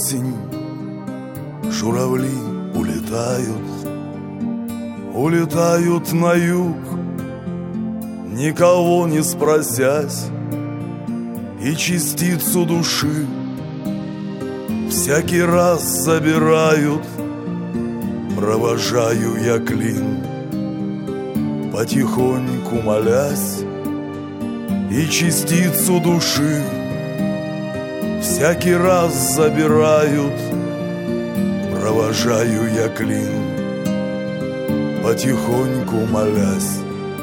осень, журавли улетают на юг, никого не спросясь, и частицу души всякий раз забирают. Провожаю я клин, потихоньку молясь, и частицу души всякий раз забирают. Провожаю я клин, потихоньку молясь.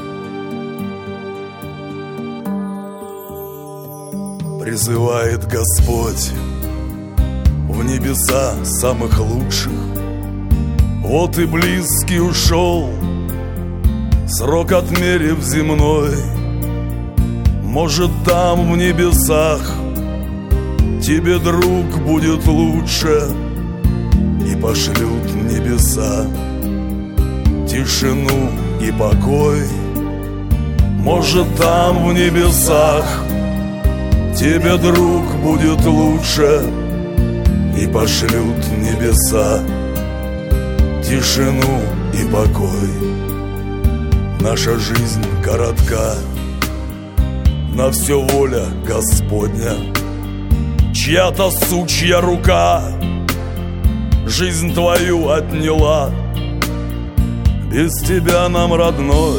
Призывает Господь в небеса самых лучших. Вот и близкий ушел срок, отмерив земной. Может, там в небесах тебе, друг, будет лучше, и пошлют небеса тишину и покой. Может, там в небесах тебе, друг, будет лучше, и пошлют небеса тишину и покой. Наша жизнь коротка, на все воля Господня. Чья-то сучья рука жизнь твою отняла. Без тебя нам, родной,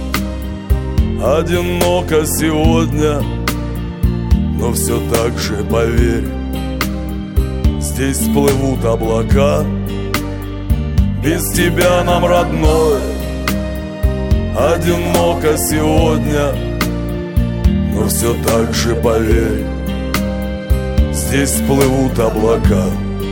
одиноко сегодня. Но все так же, поверь, здесь плывут облака. Без тебя нам, родной, одиноко сегодня. Но все так же, поверь, здесь плывут облака.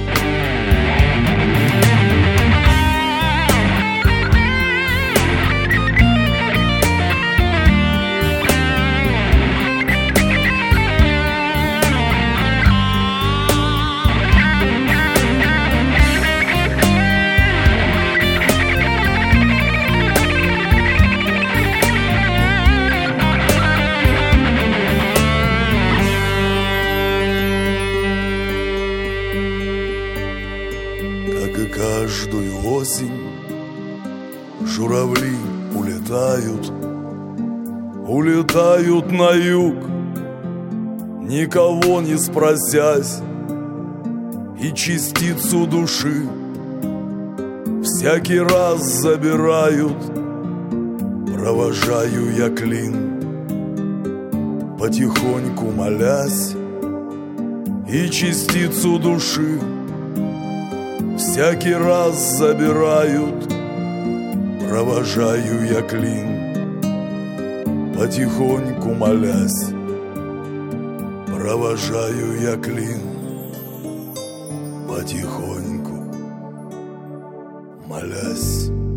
Каждую осень журавли улетают на юг, никого не спросясь, и частицу души всякий раз забирают. Провожаю я клин, потихоньку молясь, и частицу души всякий раз забирают. Провожаю я клин, потихоньку молясь. Провожаю я клин, потихоньку молясь.